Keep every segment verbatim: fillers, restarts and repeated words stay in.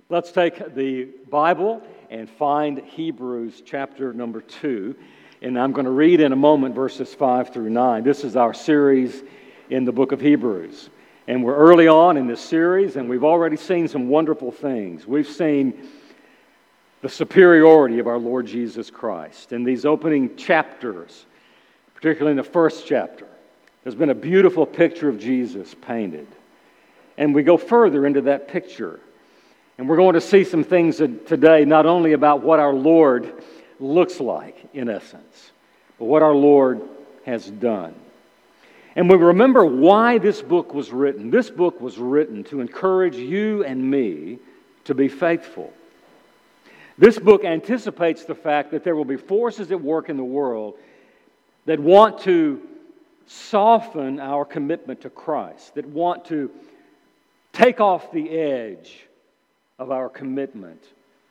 Let's take the Bible and find Hebrews chapter number two. And I'm going to read in a moment verses five through nine. This is our series in the book of Hebrews. And we're early on in this series, and we've already seen some wonderful things. We've seen the superiority of our Lord Jesus Christ. In these opening chapters, particularly in the first chapter, there's been a beautiful picture of Jesus painted. And we go further into that picture. And we're going to see some things today, not only about what our Lord looks like, in essence, but what our Lord has done. And we remember why this book was written. This book was written to encourage you and me to be faithful. This book anticipates the fact that there will be forces at work in the world that want to soften our commitment to Christ, that want to take off the edge of our commitment,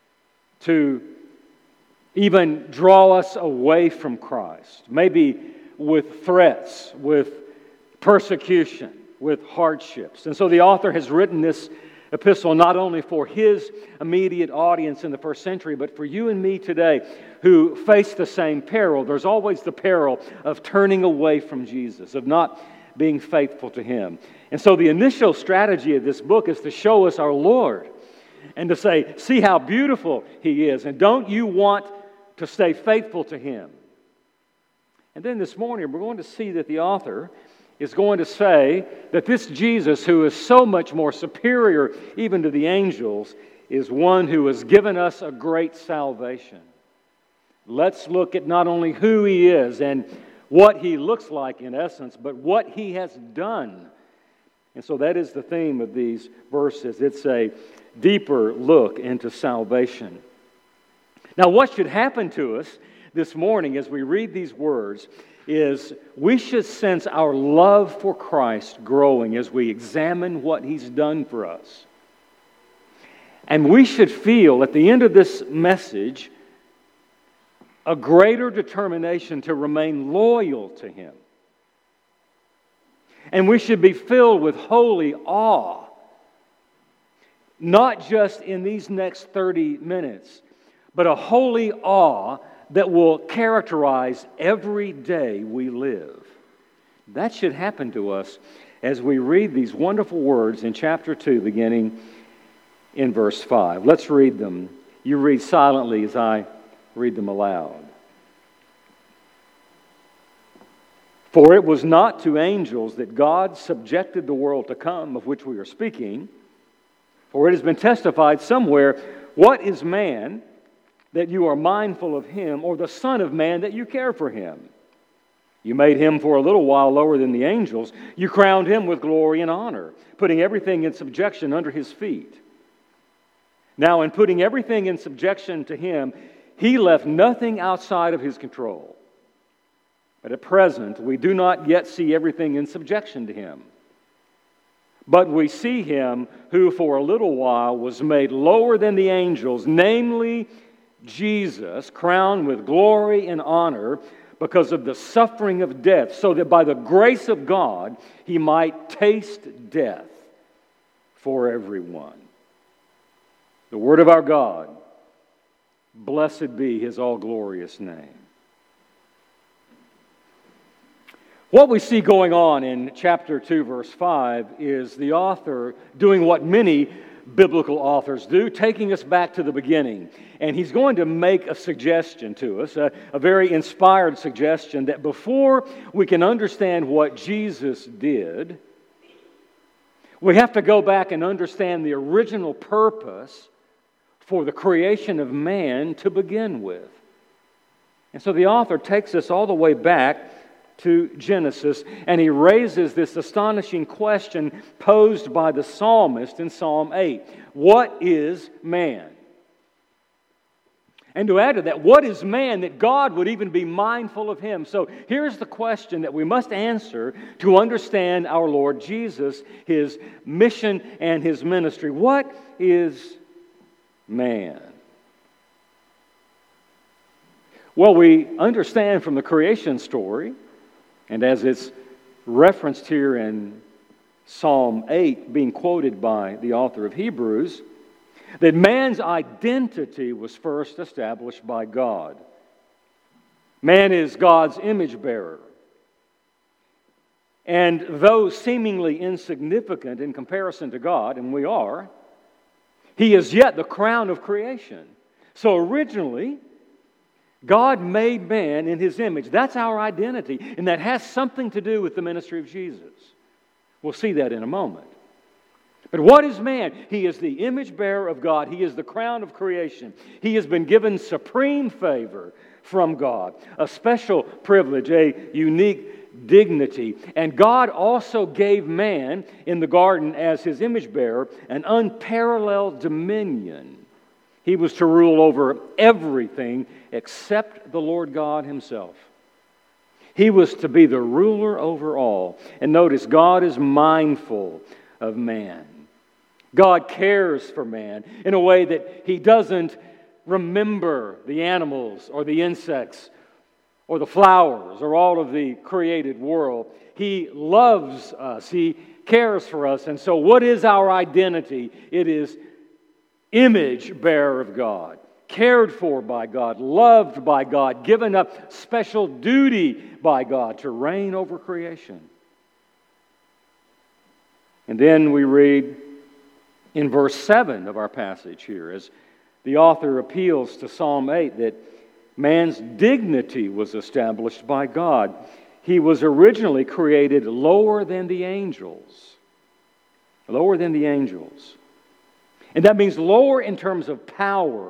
to even draw us away from Christ, maybe with threats, with persecution, with hardships. And so the author has written this epistle not only for his immediate audience in the first century, but for you and me today who face the same peril. There's always the peril of turning away from Jesus, of not being faithful to Him. And so the initial strategy of this book is to show us our Lord and to say, see how beautiful He is, and don't you want to stay faithful to Him? And then this morning we're going to see that the author is going to say that this Jesus, who is so much more superior even to the angels, is one who has given us a great salvation. Let's look at not only who He is and what He looks like in essence, but what He has done. And so that is the theme of these verses. It's a deeper look into salvation. Now, what should happen to us this morning as we read these words is we should sense our love for Christ growing as we examine what He's done for us. And we should feel at the end of this message a greater determination to remain loyal to Him. And we should be filled with holy awe, not just in these next thirty minutes, but a holy awe that will characterize every day we live. That should happen to us as we read these wonderful words in chapter two, beginning in verse five. Let's read them. You read silently as I read them aloud. For it was not to angels that God subjected the world to come, of which we are speaking. For it has been testified somewhere, what is man that you are mindful of him, or the Son of Man that you care for him? You made him for a little while lower than the angels. You crowned him with glory and honor, putting everything in subjection under his feet. Now, in putting everything in subjection to him, he left nothing outside of his control. But at present, we do not yet see everything in subjection to him. But we see him who for a little while was made lower than the angels, namely Jesus, crowned with glory and honor because of the suffering of death, so that by the grace of God he might taste death for everyone. The word of our God, blessed be His all-glorious name. What we see going on in chapter two, verse five, is the author doing what many biblical authors do, taking us back to the beginning. And he's going to make a suggestion to us, a, a very inspired suggestion, that before we can understand what Jesus did, we have to go back and understand the original purpose for the creation of man to begin with. And so the author takes us all the way back to Genesis, and he raises this astonishing question posed by the psalmist in Psalm eight. What is man? And to add to that, what is man that God would even be mindful of him? So here's the question that we must answer to understand our Lord Jesus, His mission and His ministry. What is man? Well, we understand from the creation story, and as it's referenced here in Psalm eight, being quoted by the author of Hebrews, that man's identity was first established by God. Man is God's image bearer. And though seemingly insignificant in comparison to God, and we are, he is yet the crown of creation. So originally, God made man in His image. That's our identity, and that has something to do with the ministry of Jesus. We'll see that in a moment. But what is man? He is the image bearer of God. He is the crown of creation. He has been given supreme favor from God, a special privilege, a unique dignity. And God also gave man in the garden as His image bearer an unparalleled dominion. He was to rule over everything except the Lord God Himself. He was to be the ruler over all. And notice, God is mindful of man. God cares for man in a way that He doesn't remember the animals or the insects or the flowers or all of the created world. He loves us. He cares for us. And so what is our identity? It is image bearer of God, cared for by God, loved by God, given up special duty by God to reign over creation. And then we read in verse seven of our passage here, as the author appeals to Psalm eight, that man's dignity was established by God. He was originally created lower than the angels. Lower than the angels. And that means lower in terms of power.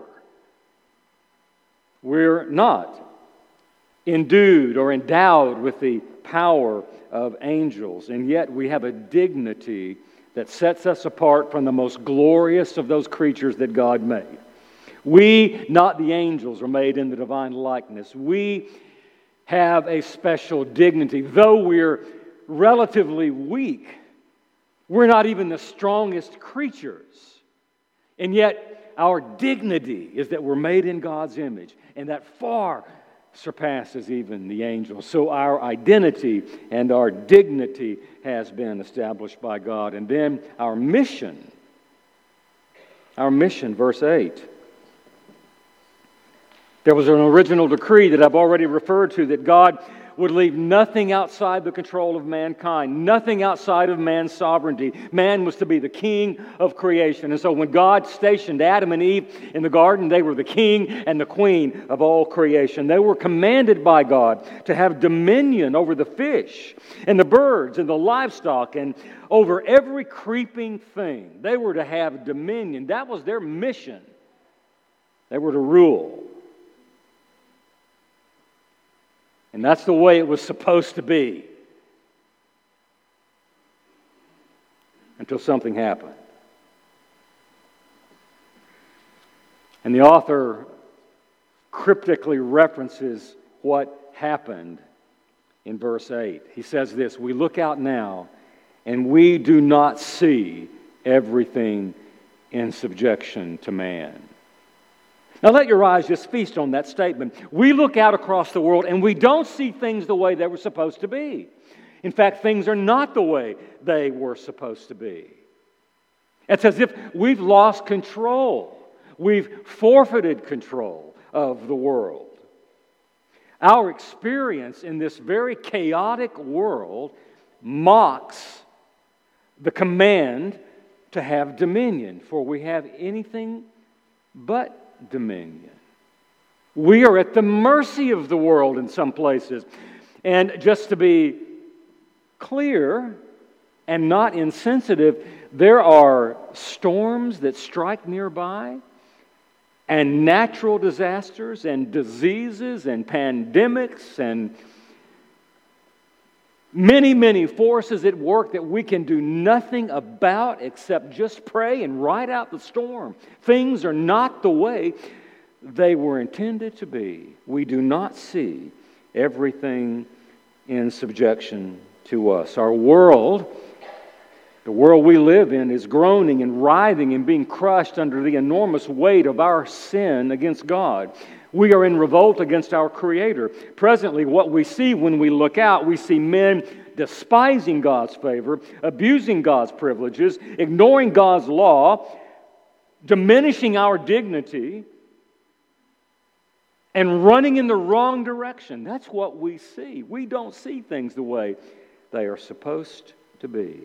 We're not endued or endowed with the power of angels, and yet we have a dignity that sets us apart from the most glorious of those creatures that God made. We, not the angels, are made in the divine likeness. We have a special dignity. Though we're relatively weak, we're not even the strongest creatures. And yet, our dignity is that we're made in God's image, and that far surpasses even the angels. So our identity and our dignity has been established by God. And then our mission, our mission, verse eight. There was an original decree that I've already referred to, that God would leave nothing outside the control of mankind, nothing outside of man's sovereignty. Man was to be the king of creation. And so when God stationed Adam and Eve in the garden, they were the king and the queen of all creation. They were commanded by God to have dominion over the fish and the birds and the livestock and over every creeping thing. They were to have dominion. That was their mission. They were to rule. And that's the way it was supposed to be. Until something happened. And the author cryptically references what happened in verse eight. He says this, "We look out now, and we do not see everything in subjection to man." Now let your eyes just feast on that statement. We look out across the world and we don't see things the way they were supposed to be. In fact, things are not the way they were supposed to be. It's as if we've lost control. We've forfeited control of the world. Our experience in this very chaotic world mocks the command to have dominion, for we have anything but dominion. We are at the mercy of the world in some places. And just to be clear and not insensitive, there are storms that strike nearby, and natural disasters and diseases and pandemics and many, many forces at work that we can do nothing about except just pray and ride out the storm. Things are not the way they were intended to be. We do not see everything in subjection to us. Our world, the world we live in, is groaning and writhing and being crushed under the enormous weight of our sin against God. We are in revolt against our Creator. Presently, what we see when we look out, we see men despising God's favor, abusing God's privileges, ignoring God's law, diminishing our dignity, and running in the wrong direction. That's what we see. We don't see things the way they are supposed to be.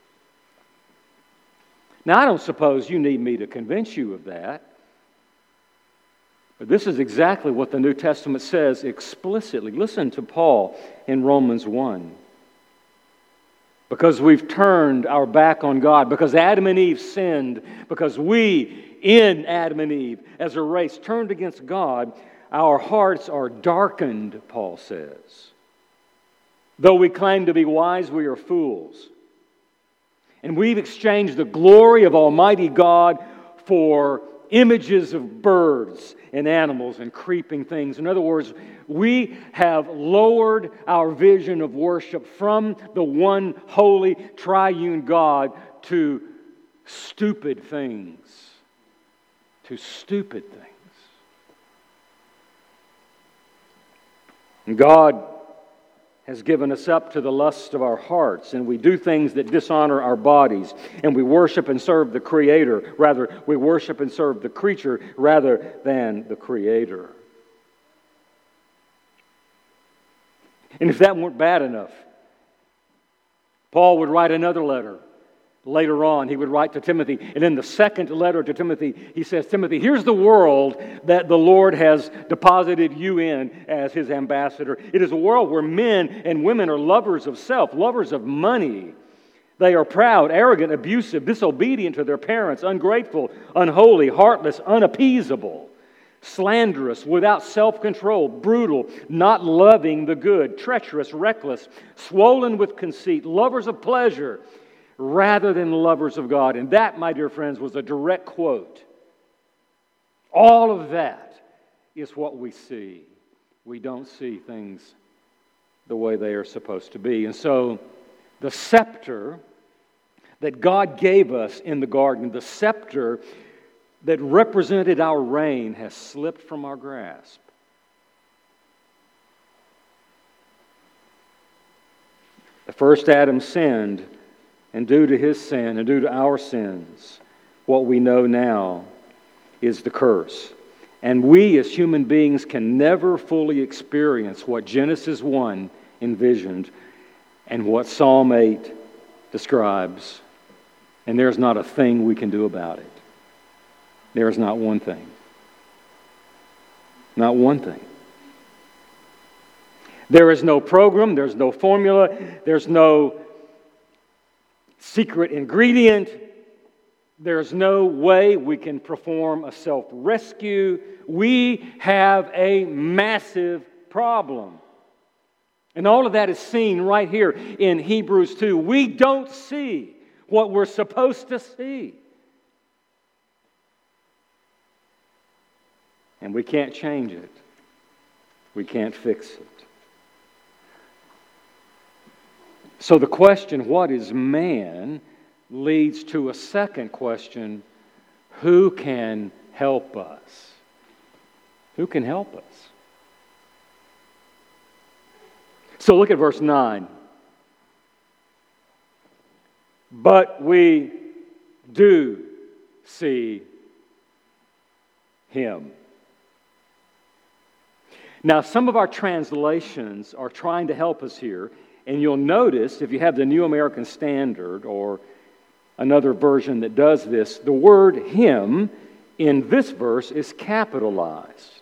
Now, I don't suppose you need me to convince you of that. But this is exactly what the New Testament says explicitly. Listen to Paul in Romans one. Because we've turned our back on God, because Adam and Eve sinned, because we, in Adam and Eve, as a race, turned against God, our hearts are darkened, Paul says. Though we claim to be wise, we are fools. And we've exchanged the glory of Almighty God for images of birds and animals and creeping things. In other words, we have lowered our vision of worship from the one holy triune God to stupid things. To stupid things. And God has given us up to the lust of our hearts, and we do things that dishonor our bodies, and we worship and serve the Creator. Rather, we worship and serve the creature rather than the Creator. And if that weren't bad enough, Paul would write another letter. Later on, he would write to Timothy. And in the second letter to Timothy, he says, Timothy, here's the world that the Lord has deposited you in as His ambassador. It is a world where men and women are lovers of self, lovers of money. They are proud, arrogant, abusive, disobedient to their parents, ungrateful, unholy, heartless, unappeasable, slanderous, without self-control, brutal, not loving the good, treacherous, reckless, swollen with conceit, lovers of pleasure rather than lovers of God. And that, my dear friends, was a direct quote. All of that is what we see. We don't see things the way they are supposed to be. And so the scepter that God gave us in the garden, the scepter that represented our reign, has slipped from our grasp. The first Adam sinned, and due to his sin and due to our sins, what we know now is the curse. And we as human beings can never fully experience what Genesis one envisioned and what Psalm eight describes. And there's not a thing we can do about it. There is not one thing. Not one thing. There is no program, there's no formula, there's no secret ingredient. There's no way we can perform a self-rescue. We have a massive problem. And all of that is seen right here in Hebrews two. We don't see what we're supposed to see. And we can't change it. We can't fix it. So the question, what is man, leads to a second question, who can help us? Who can help us? So look at verse nine. But we do see Him. Now, some of our translations are trying to help us here. And you'll notice, if you have the New American Standard or another version that does this, the word Him in this verse is capitalized.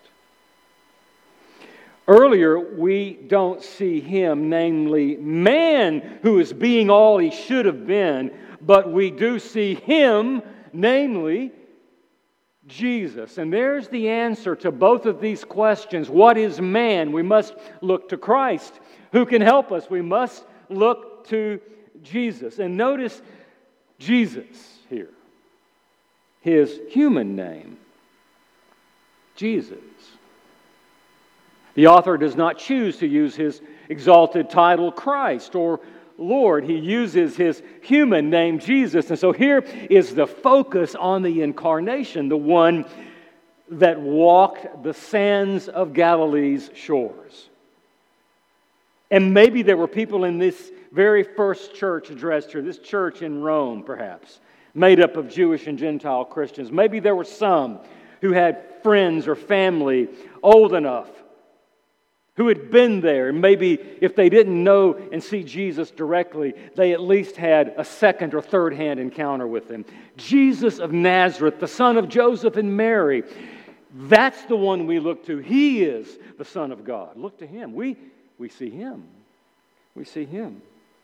Earlier, we don't see Him, namely man who is being all he should have been, but we do see Him, namely Jesus. And there's the answer to both of these questions. What is man? We must look to Christ. Who can help us? We must look to Jesus. And notice Jesus here. His human name. Jesus. The author does not choose to use his exalted title Christ or Lord. He uses his human name Jesus. And so here is the focus on the incarnation, the one that walked the sands of Galilee's shores. And maybe there were people in this very first church addressed here, this church in Rome perhaps, made up of Jewish and Gentile Christians. Maybe there were some who had friends or family old enough who had been there. Maybe if they didn't know and see Jesus directly, they at least had a second or third hand encounter with him. Jesus of Nazareth, the son of Joseph and Mary, that's the one we look to. He is the Son of God. Look to him. We, we see him. We see him.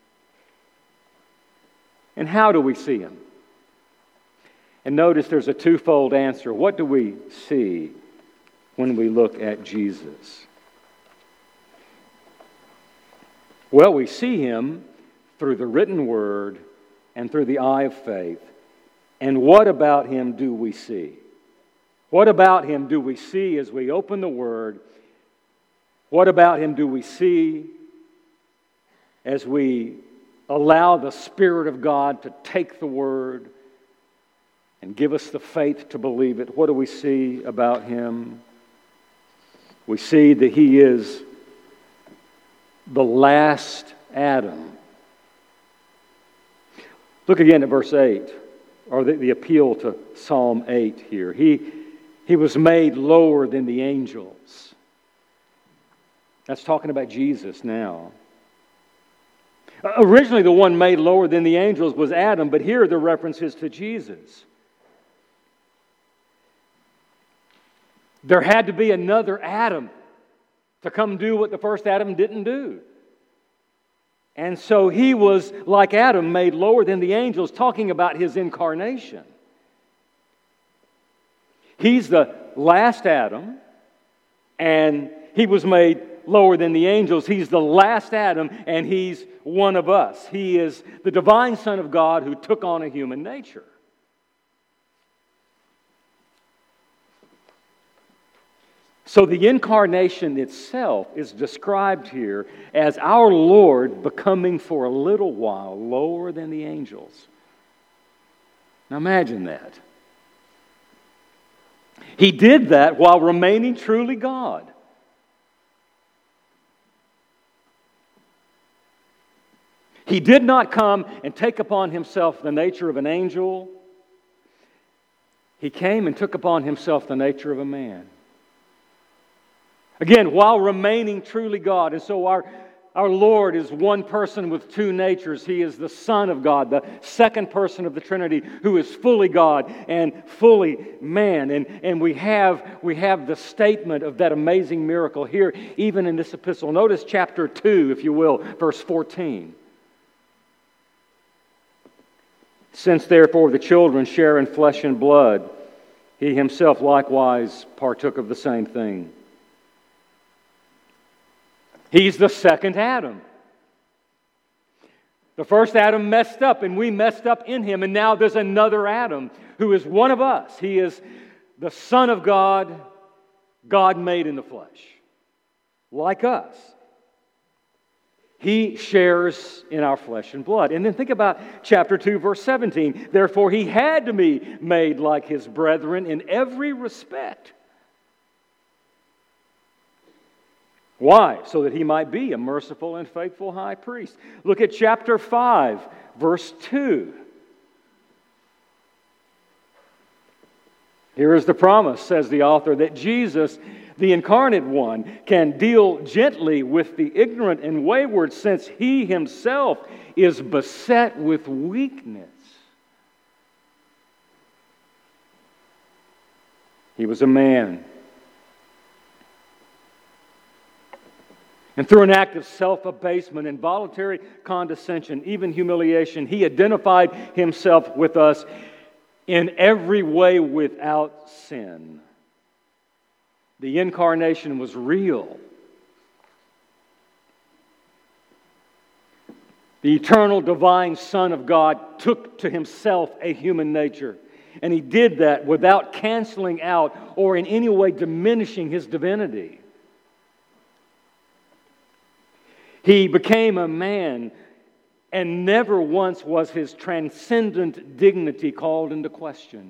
And how do we see him? And notice there's a twofold answer. What do we see when we look at Jesus? Well, we see him through the written word and through the eye of faith. And what about him do we see? What about him do we see as we open the word? What about him do we see as we allow the Spirit of God to take the word and give us the faith to believe it? What do we see about him? We see that he is the last Adam. Look again at verse eight, or the, the appeal to Psalm eight here. He, he was made lower than the angels. That's talking about Jesus now. Originally, the one made lower than the angels was Adam, but here the reference is to Jesus. There had to be another Adam to come do what the first Adam didn't do. And so he was, like Adam, made lower than the angels, talking about his incarnation. He's the last Adam, and he was made lower than the angels. He's the last Adam, and he's one of us. He is the divine Son of God who took on a human nature. So the incarnation itself is described here as our Lord becoming for a little while lower than the angels. Now imagine that. He did that while remaining truly God. He did not come and take upon himself the nature of an angel. He came and took upon himself the nature of a man. Again, while remaining truly God. And so our, our Lord is one person with two natures. He is the Son of God, the second person of the Trinity, who is fully God and fully man. And, and we have, we have the statement of that amazing miracle here, even in this epistle. Notice chapter two, if you will, verse fourteen. Since therefore the children share in flesh and blood, he himself likewise partook of the same thing. He's the second Adam. The first Adam messed up, and we messed up in him. And now there's another Adam who is one of us. He is the Son of God, God made in the flesh, like us. He shares in our flesh and blood. And then think about chapter two, verse seventeen. Therefore, he had to be made like his brethren in every respect. Why? So that he might be a merciful and faithful high priest. Look at chapter five, verse two. Here is the promise, says the author, that Jesus, the incarnate one, can deal gently with the ignorant and wayward, since he himself is beset with weakness. He was a man. And through an act of self-abasement and voluntary condescension, even humiliation, he identified himself with us in every way without sin. The incarnation was real. The eternal divine Son of God took to himself a human nature. And he did that without canceling out or in any way diminishing his divinity. He became a man, and never once was his transcendent dignity called into question.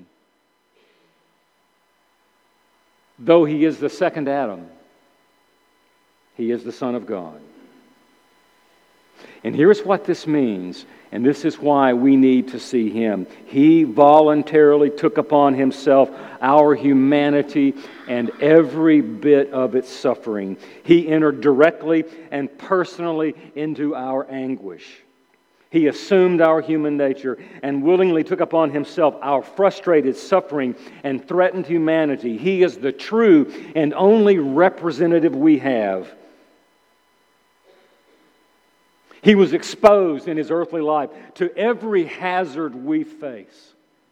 Though he is the second Adam, he is the Son of God. And here's what this means, and this is why we need to see Him. He voluntarily took upon Himself our humanity and every bit of its suffering. He entered directly and personally into our anguish. He assumed our human nature and willingly took upon Himself our frustrated suffering and threatened humanity. He is the true and only representative we have. He was exposed in His earthly life to every hazard we face.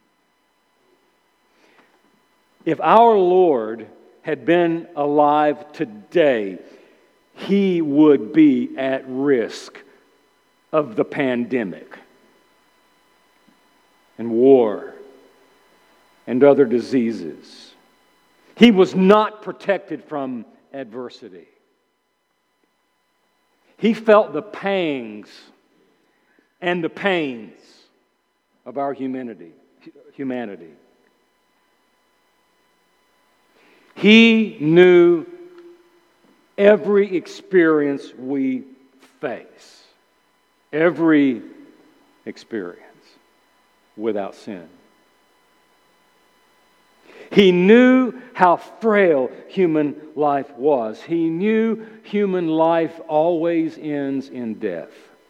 If our Lord had been alive today, He would be at risk of the pandemic and war and other diseases. He was not protected from adversity. He felt the pangs and the pains of our humanity. humanity. He knew every experience we face, every experience without sin. He knew how frail human life was. He knew human life always ends in death.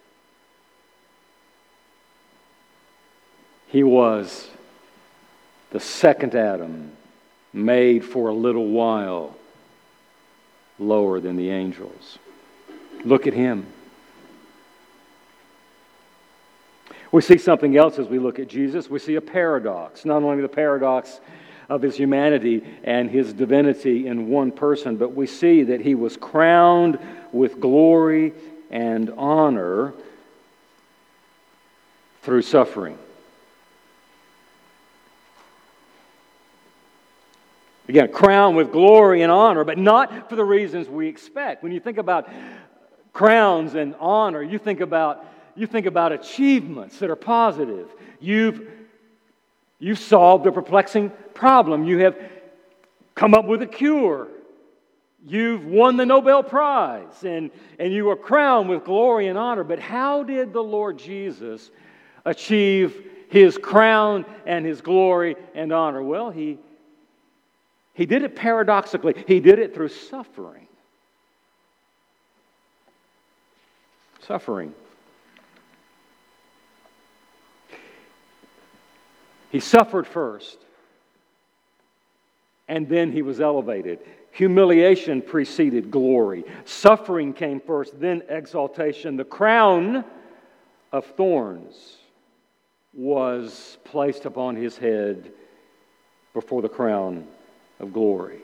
He was the second Adam, made for a little while lower than the angels. Look at Him. We see something else as we look at Jesus. We see a paradox. Not only the paradox of His humanity and His divinity in one person, but we see that He was crowned with glory and honor through suffering. Again, crowned with glory and honor, but not for the reasons we expect. When you think about crowns and honor, you think about you think about achievements that are positive. You've You've solved a perplexing problem. You have come up with a cure. You've won the Nobel Prize, and, and you are crowned with glory and honor. But how did the Lord Jesus achieve His crown and His glory and honor? Well, He, he did it paradoxically. He did it through suffering. Suffering. He suffered first, and then He was elevated. Humiliation preceded glory. Suffering came first, then exaltation. The crown of thorns was placed upon His head before the crown of glory.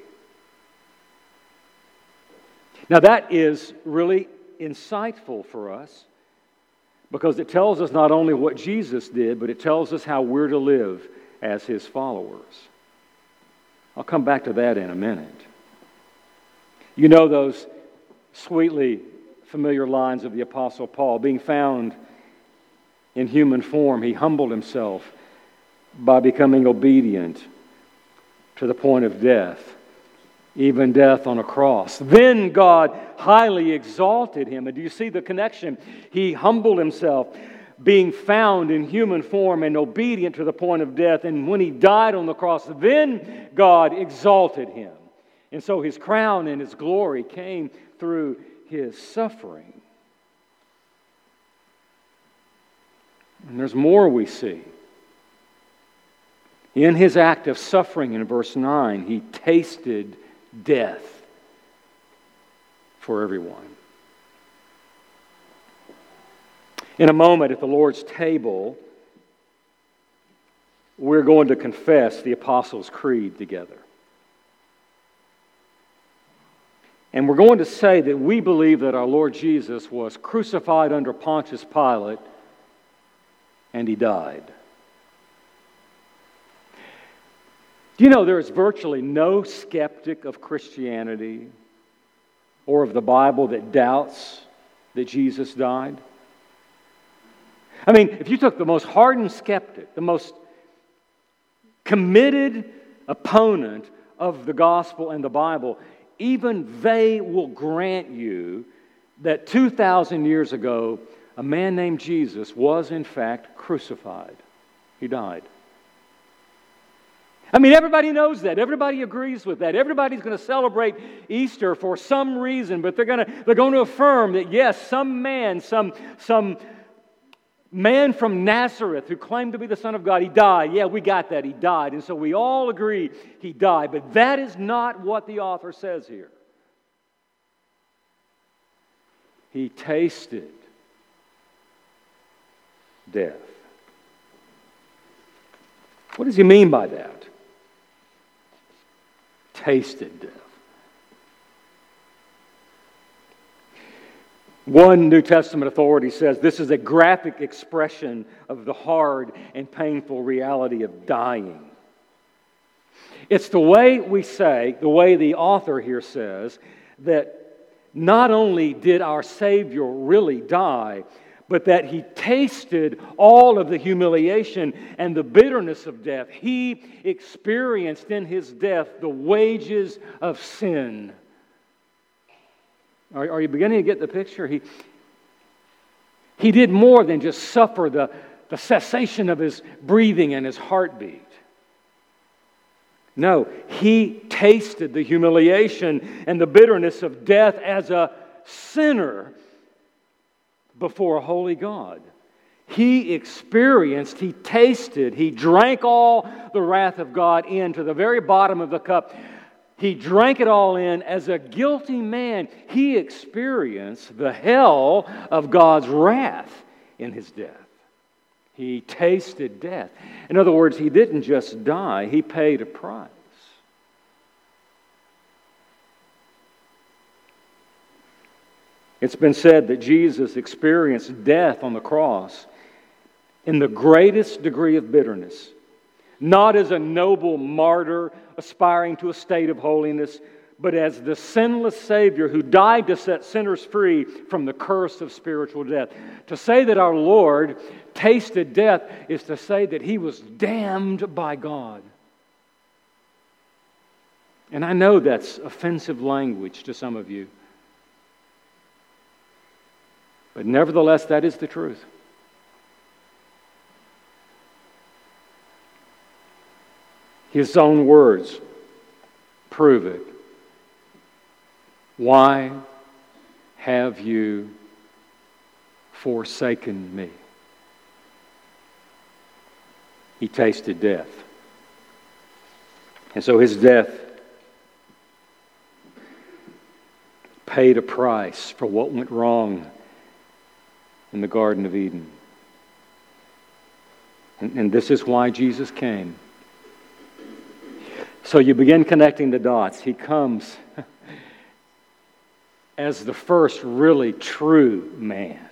Now that is really insightful for us, because it tells us not only what Jesus did, but it tells us how we're to live as His followers. I'll come back to that in a minute. You know those sweetly familiar lines of the Apostle Paul. Being found in human form, He humbled Himself by becoming obedient to the point of death, even death on a cross. Then God highly exalted Him. And do you see the connection? He humbled Himself, being found in human form and obedient to the point of death. And when He died on the cross, then God exalted Him. And so His crown and His glory came through His suffering. And there's more we see. In His act of suffering in verse nine, He tasted death for everyone. In a moment at the Lord's table, we're going to confess the Apostles' Creed together. And we're going to say that we believe that our Lord Jesus was crucified under Pontius Pilate and He died. Do you know there is virtually no skeptic of Christianity or of the Bible that doubts that Jesus died? I mean, if you took the most hardened skeptic, the most committed opponent of the gospel and the Bible, even they will grant you that two thousand years ago, a man named Jesus was in fact crucified. He died. I mean, everybody knows that. Everybody agrees with that. Everybody's going to celebrate Easter for some reason, but they're going to they're going to affirm that yes, some man, some some man from Nazareth who claimed to be the Son of God, he died. Yeah, we got that. He died. And so we all agree he died. But that is not what the author says here. He tasted death. What does he mean by that? Tasted death. One New Testament authority says this is a graphic expression of the hard and painful reality of dying. It's the way we say, the way the author here says, that not only did our Savior really die, but that He tasted all of the humiliation and the bitterness of death. He experienced in His death the wages of sin. Are, are you beginning to get the picture? He, he did more than just suffer the, the cessation of His breathing and His heartbeat. No, He tasted the humiliation and the bitterness of death as a sinner before a holy God. He experienced, He tasted, He drank all the wrath of God into the very bottom of the cup. He drank it all in as a guilty man. He experienced the hell of God's wrath in His death. He tasted death. In other words, He didn't just die, He paid a price. It's been said that Jesus experienced death on the cross in the greatest degree of bitterness, not as a noble martyr aspiring to a state of holiness, but as the sinless Savior who died to set sinners free from the curse of spiritual death. To say that our Lord tasted death is to say that He was damned by God. And I know that's offensive language to some of you. But nevertheless, that is the truth. His own words prove it. Why have you forsaken me? He tasted death. And so His death paid a price for what went wrong in the Garden of Eden. And, and this is why Jesus came. So you begin connecting the dots. He comes as the first really true man.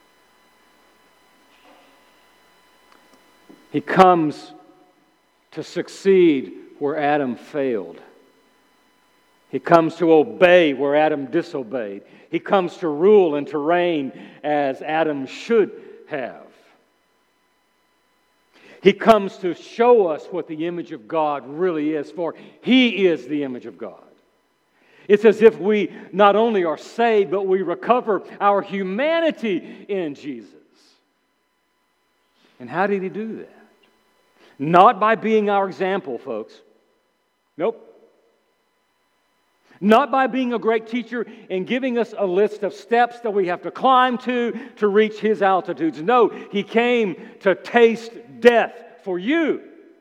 He comes to succeed where Adam failed. He comes to obey where Adam disobeyed. He comes to rule and to reign as Adam should have. He comes to show us what the image of God really is, for He is the image of God. It's as if we not only are saved, but we recover our humanity in Jesus. And how did He do that? Not by being our example, folks. Nope. Not by being a great teacher and giving us a list of steps that we have to climb to to reach His altitudes. No, He came to taste death for you.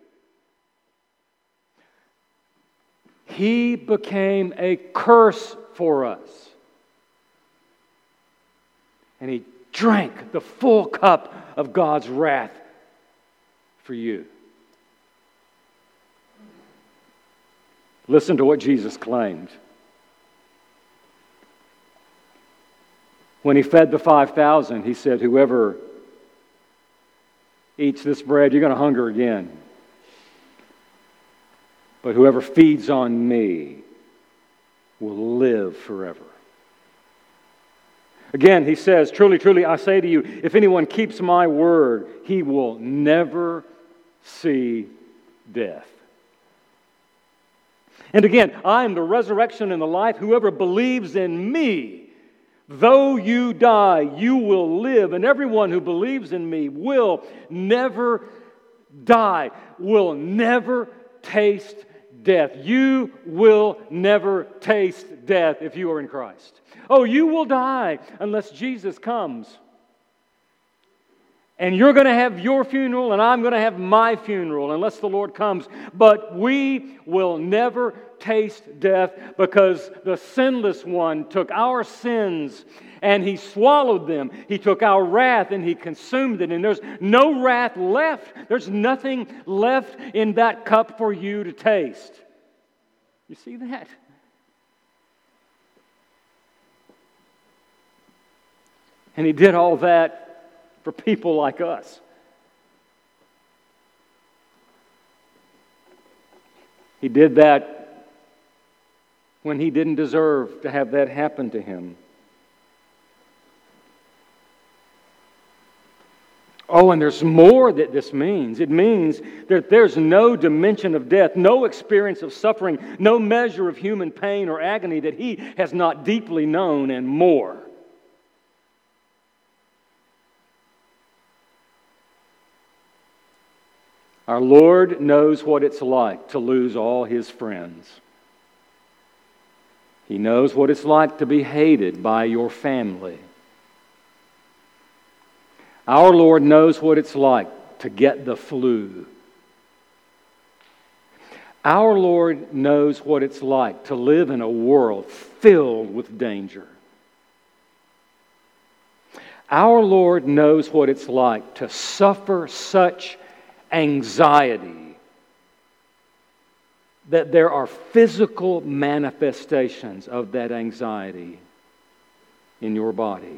He became a curse for us. And He drank the full cup of God's wrath for you. Listen to what Jesus claimed. When He fed the five thousand, He said, whoever eats this bread, you're going to hunger again. But whoever feeds on me will live forever. Again, He says, truly, truly, I say to you, if anyone keeps my word, he will never see death. And again, I am the resurrection and the life. Whoever believes in me Though you die, you will live, and everyone who believes in me will never die, will never taste death. You will never taste death if you are in Christ. Oh, you will die unless Jesus comes. And you're going to have your funeral, and I'm going to have my funeral unless the Lord comes. But we will never taste death because the sinless one took our sins and He swallowed them. He took our wrath and He consumed it. And there's no wrath left. There's nothing left in that cup for you to taste. You see that? And He did all that for people like us. He did that when He didn't deserve to have that happen to Him. Oh, and there's more that this means. It means that there's no dimension of death, no experience of suffering, no measure of human pain or agony that He has not deeply known, and more. Our Lord knows what it's like to lose all His friends. He knows what it's like to be hated by your family. Our Lord knows what it's like to get the flu. Our Lord knows what it's like to live in a world filled with danger. Our Lord knows what it's like to suffer such anxiety that there are physical manifestations of that anxiety in your body.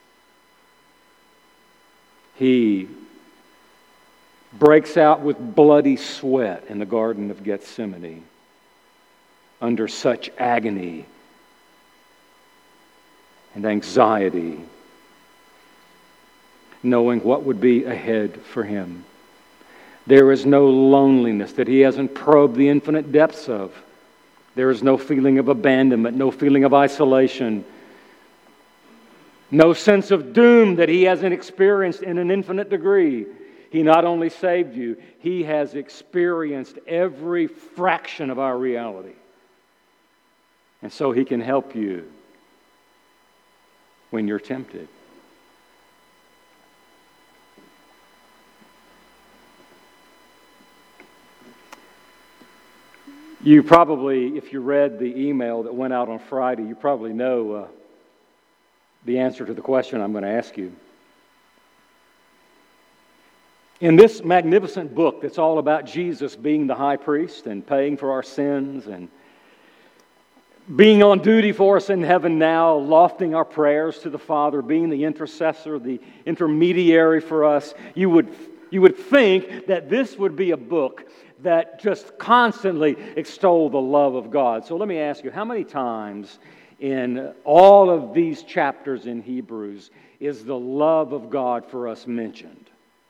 He breaks out with bloody sweat in the Garden of Gethsemane under such agony and anxiety, knowing what would be ahead for Him. There is no loneliness that He hasn't probed the infinite depths of. There is no feeling of abandonment, no feeling of isolation, no sense of doom that He hasn't experienced in an infinite degree. He not only saved you, He has experienced every fraction of our reality. And so He can help you when you're tempted. You probably, if you read the email that went out on Friday, you probably know uh, the answer to the question I'm going to ask you. In this magnificent book that's all about Jesus being the high priest and paying for our sins and being on duty for us in heaven now, lofting our prayers to the Father, being the intercessor, the intermediary for us, you would, you would think that this would be a book that just constantly extol the love of God. So let me ask you, how many times in all of these chapters in Hebrews is the love of God for us mentioned?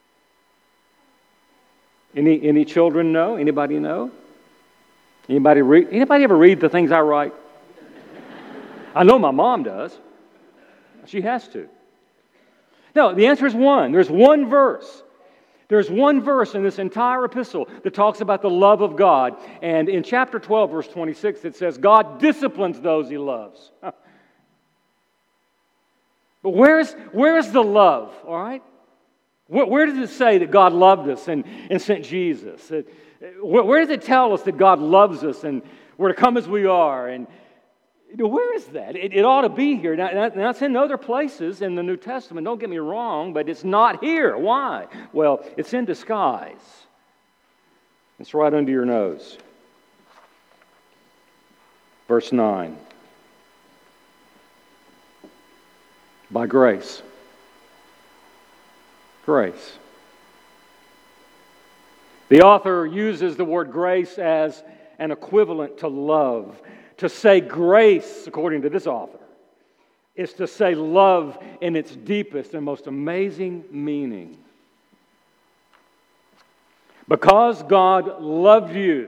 Any any children know? Anybody know? Anybody read? Anybody ever read the things I write? I know my mom does. She has to. No, the answer is one. There's one verse. There's one verse in this entire epistle that talks about the love of God. And in chapter twelve, verse twenty-six, it says, God disciplines those He loves. But where is, where is the love, all right? Where, where does it say that God loved us and, and sent Jesus? It, where, where does it tell us that God loves us and we're to come as we are? And you know, where is that? It, it ought to be here. Now, now, it's in other places in the New Testament, don't get me wrong, but it's not here. Why? Well, it's in disguise. It's right under your nose. Verse nine. By grace. Grace. The author uses the word grace as an equivalent to love. To say grace, according to this author, is to say love in its deepest and most amazing meaning. Because God loved you,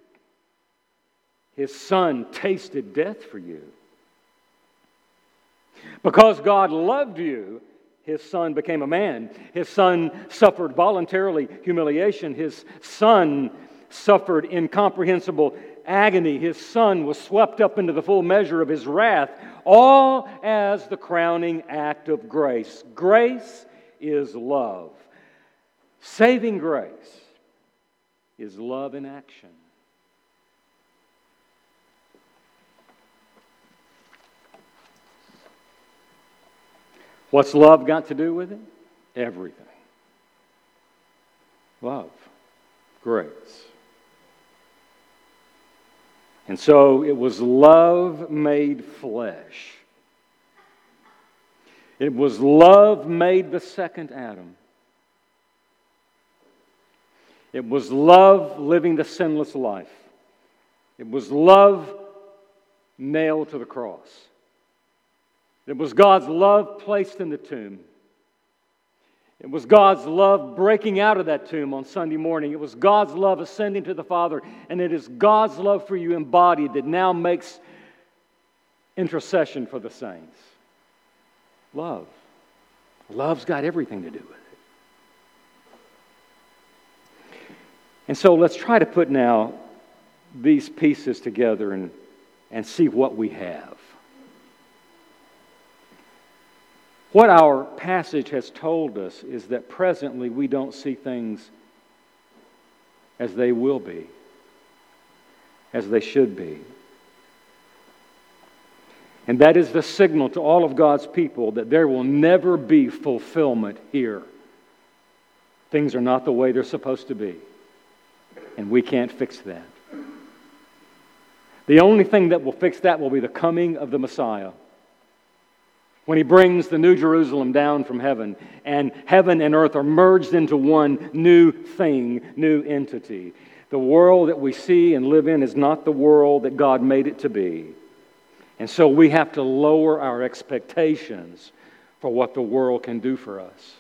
His Son tasted death for you. Because God loved you, His Son became a man. His Son suffered voluntarily humiliation. His Son suffered incomprehensible agony. His Son was swept up into the full measure of His wrath, all as the crowning act of grace. Grace is love. Saving grace is love in action. What's love got to do with it? Everything. Love. Grace. And so it was love made flesh. It was love made the second Adam. It was love living the sinless life. It was love nailed to the cross. It was God's love placed in the tomb. It was God's love breaking out of that tomb on Sunday morning. It was God's love ascending to the Father. And it is God's love for you embodied that now makes intercession for the saints. Love. Love's got everything to do with it. And so let's try to put now these pieces together and, and see what we have. What our passage has told us is that presently we don't see things as they will be, as they should be. And that is the signal to all of God's people that there will never be fulfillment here. Things are not the way they're supposed to be, and we can't fix that. The only thing that will fix that will be the coming of the Messiah. When He brings the New Jerusalem down from heaven, and heaven and earth are merged into one new thing, new entity. The world that we see and live in is not the world that God made it to be. And so we have to lower our expectations for what the world can do for us.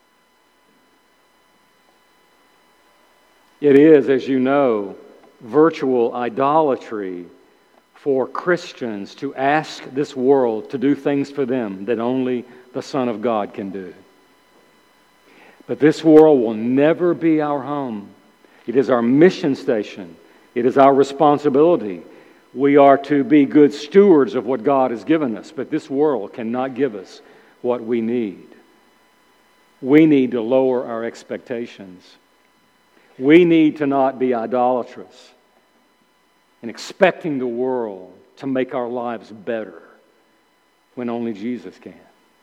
It is, as you know, virtual idolatry for Christians to ask this world to do things for them that only the Son of God can do. But this world will never be our home. It is our mission station. It is our responsibility. We are to be good stewards of what God has given us, but this world cannot give us what we need. We need to lower our expectations. We need to not be idolatrous and expecting the world to make our lives better when only Jesus can.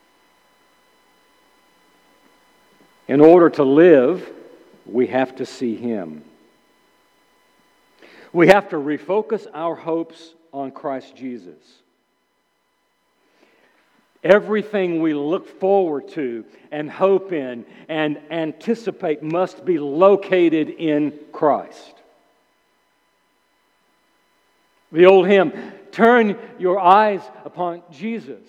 In order to live, we have to see Him. We have to refocus our hopes on Christ Jesus. Everything we look forward to and hope in and anticipate must be located in Christ. The old hymn, turn your eyes upon Jesus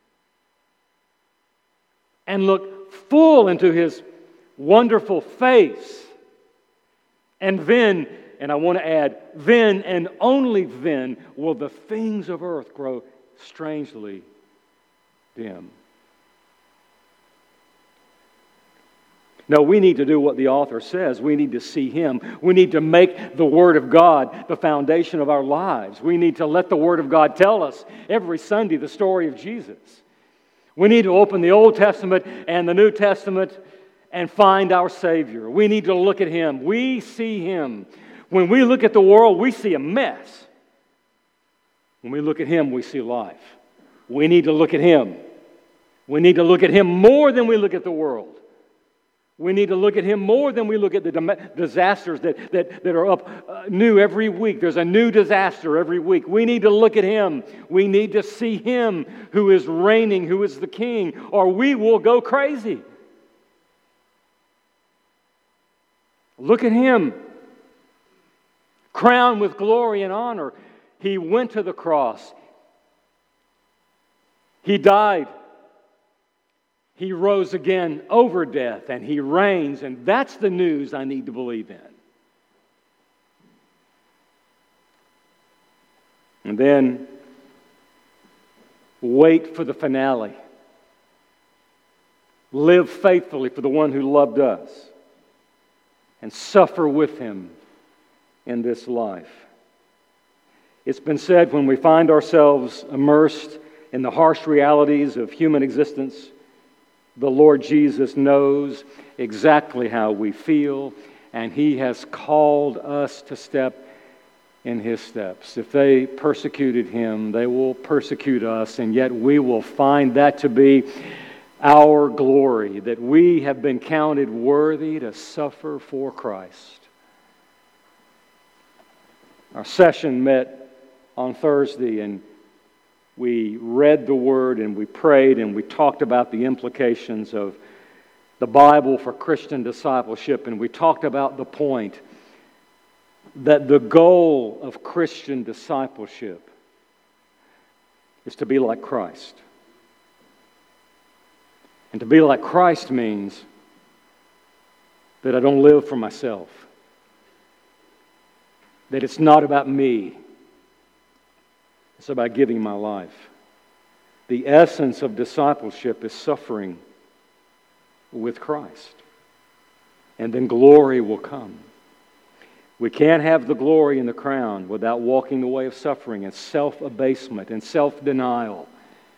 and look full into His wonderful face. And then, and I want to add, then and only then will the things of earth grow strangely dim. No, we need to do what the author says. We need to see Him. We need to make the Word of God the foundation of our lives. We need to let the Word of God tell us every Sunday the story of Jesus. We need to open the Old Testament and the New Testament and find our Savior. We need to look at Him. We see Him. When we look at the world, we see a mess. When we look at Him, we see life. We need to look at Him. We need to look at Him more than we look at the world. We need to look at Him more than we look at the disasters that, that, that are up uh, new every week. There's a new disaster every week. We need to look at Him. We need to see Him who is reigning, who is the King, or we will go crazy. Look at Him. Crowned with glory and honor. He went to the cross. He died. He rose again over death, and He reigns, and that's the news I need to believe in. And then Wait for the finale. Live faithfully for the one who loved us. And suffer with Him in this life. It's been said when we find ourselves immersed in the harsh realities of human existence, the Lord Jesus knows exactly how we feel, and He has called us to step in His steps. If they persecuted Him, they will persecute us, and yet we will find that to be our glory, that we have been counted worthy to suffer for Christ. Our session met on Thursday, and we read the Word, and we prayed, and we talked about the implications of the Bible for Christian discipleship, and we talked about the point that the goal of Christian discipleship is to be like Christ. And to be like Christ means that I don't live for myself, that it's not about me. It's about giving my life. The essence of discipleship is suffering with Christ. And then glory will come. We can't have the glory and the crown without walking the way of suffering and self-abasement and self-denial.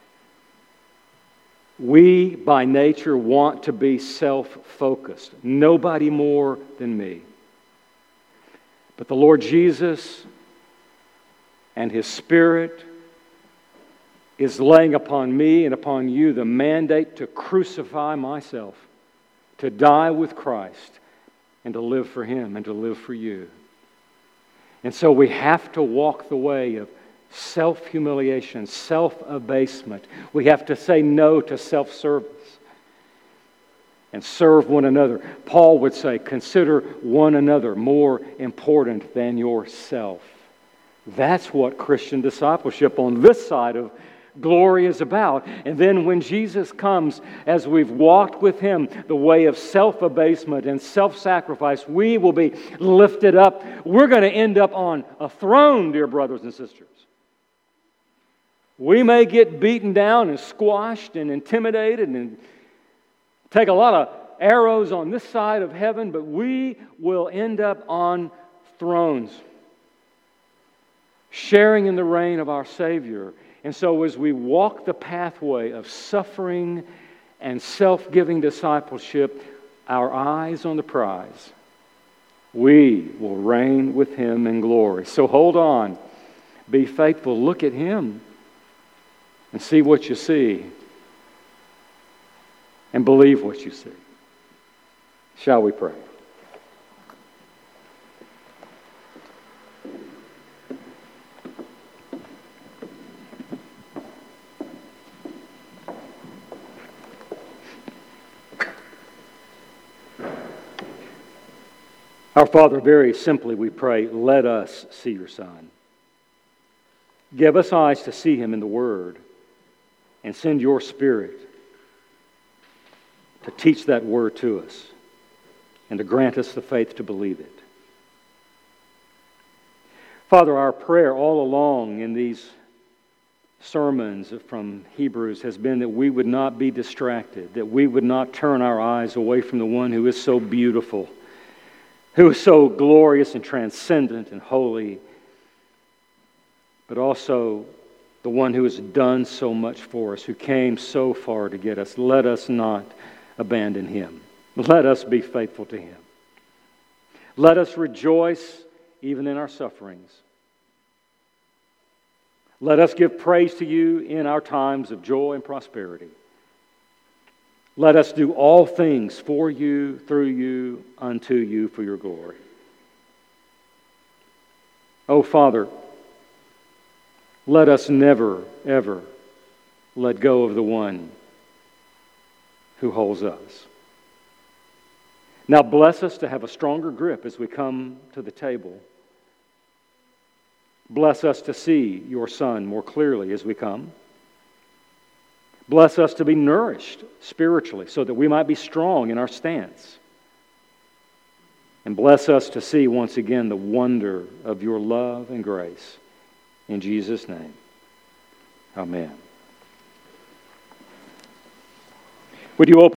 We, by nature, want to be self-focused. Nobody more than me. But the Lord Jesus and His Spirit is laying upon me and upon you the mandate to crucify myself, to die with Christ, and to live for Him and to live for you. And so we have to walk the way of self-humiliation, self-abasement. We have to say no to self-service and serve one another. Paul would say, consider one another more important than yourself. That's what Christian discipleship on this side of glory is about. And then when Jesus comes, as we've walked with Him the way of self-abasement and self-sacrifice, we will be lifted up. We're going to end up on a throne, dear brothers and sisters. We may get beaten down and squashed and intimidated and take a lot of arrows on this side of heaven, but we will end up on thrones, sharing in the reign of our Savior. And so as we walk the pathway of suffering and self-giving discipleship, our eyes on the prize, we will reign with Him in glory. So hold on. Be faithful. Look at Him and see what you see. And believe what you see. Shall we pray? Our Father, very simply we pray, let us see Your Son. Give us eyes to see Him in the Word, and send Your Spirit to teach that Word to us and to grant us the faith to believe it. Father, our prayer all along in these sermons from Hebrews has been that we would not be distracted, that we would not turn our eyes away from the one who is so beautiful, who is so glorious and transcendent and holy, but also the one who has done so much for us, who came so far to get us. Let us not abandon Him. Let us be faithful to Him. Let us rejoice even in our sufferings. Let us give praise to You in our times of joy and prosperity. Let us do all things for You, through You, unto You, for Your glory. Oh, Father, let us never, ever let go of the one who holds us. Now bless us to have a stronger grip as we come to the table. Bless us to see Your Son more clearly as we come. Bless us to be nourished spiritually so that we might be strong in our stance. And bless us to see once again the wonder of Your love and grace. In Jesus' name, amen. Would you open